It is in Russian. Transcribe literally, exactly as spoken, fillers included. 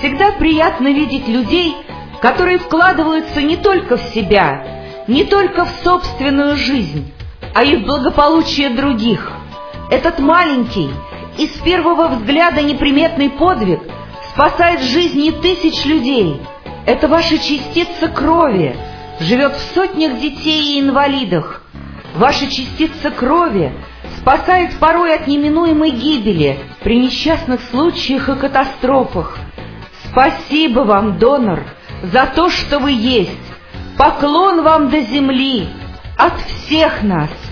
Всегда приятно видеть людей, которые вкладываются не только в себя, не только в собственную жизнь, а и в благополучие других. Этот маленький и с первого взгляда неприметный подвиг спасает жизни тысяч людей. Это ваша частица крови живет в сотнях детей и инвалидах. Ваша частица крови спасает порой от неминуемой гибели при несчастных случаях и катастрофах. Спасибо вам, донор, за то, что вы есть. Поклон вам до земли от всех нас.